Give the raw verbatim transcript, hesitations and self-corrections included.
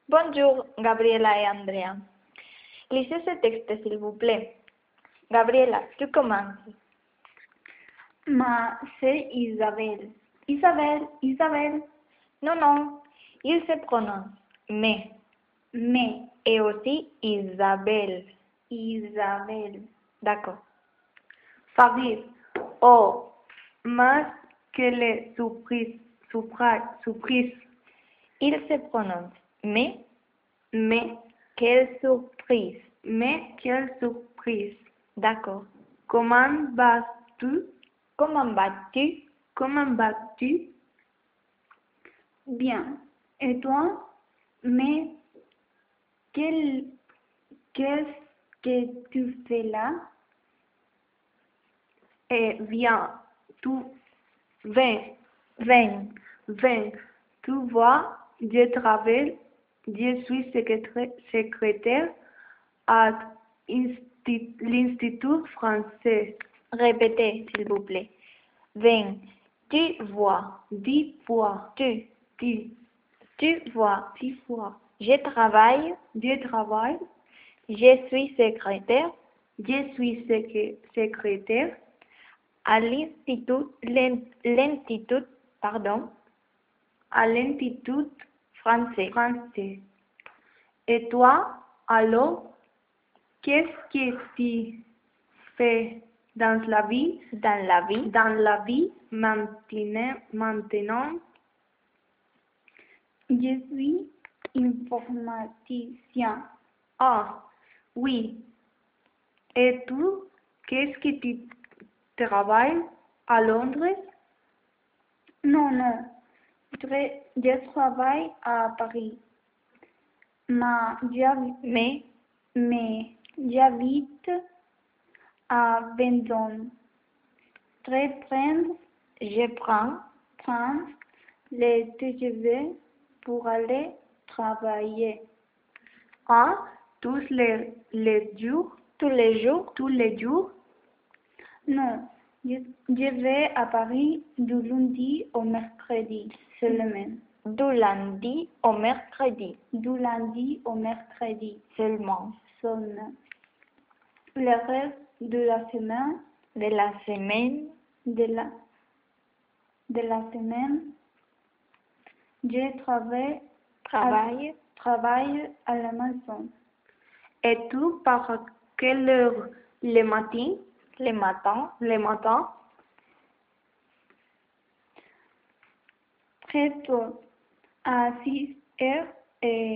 Bonjour, Gabriela et Andrea. Lisez ce texte, s'il vous plaît. Gabriela, tu commences. Ma, c'est Isabelle. Isabelle, Isabelle. Non, non, il se prononce mais. Mais, Et aussi Isabelle. Isabelle. D'accord. Farid. Oh, mais quelle surprise, surprise, surprise. Il se prononce mais. Mais, Quelle surprise. mais quelle surprise. D'accord. Comment vas-tu? Comment vas-tu? Comment vas-tu? Bien. Et toi? Mais quel, qu'est-ce que tu fais là? Eh bien, tu viens, Viens. viens. Tu vois, je travaille, je suis secrétaire, secrétaire à insti- l'Institut français. Répétez, s'il vous plaît. Viens. Tu vois. Dix fois, Tu. dix, Tu vois. dix fois. Je travaille. Je travaille, Je suis secrétaire je suis secré- secrétaire à l'institut, l'in- l'institut, pardon, à l'Institut français. français. Et toi, alors, qu'est-ce que tu fais dans la vie, Dans la vie, dans la vie maintenant, maintenant? Je suis informaticien. Ah, oui. Et tu, qu'est-ce que tu travailles à Londres? Non, non. Je, je travaille à Paris. Ma, j'habite, mais mais j'habite à Vendôme. Je prends, je prends prends le T G V pour aller travailler. Ah, tous les, les jours, tous les jours tous les jours? Non, je, je vais à Paris du lundi au mercredi seulement. du lundi au mercredi Du lundi au mercredi seulement. seulement. Le reste de la semaine, De la semaine, de la, de la semaine, je travaille, travaille à, travaille à la maison. Et tu, par quelle heure le matin? le matin, Le matin? Très tôt, à six heures et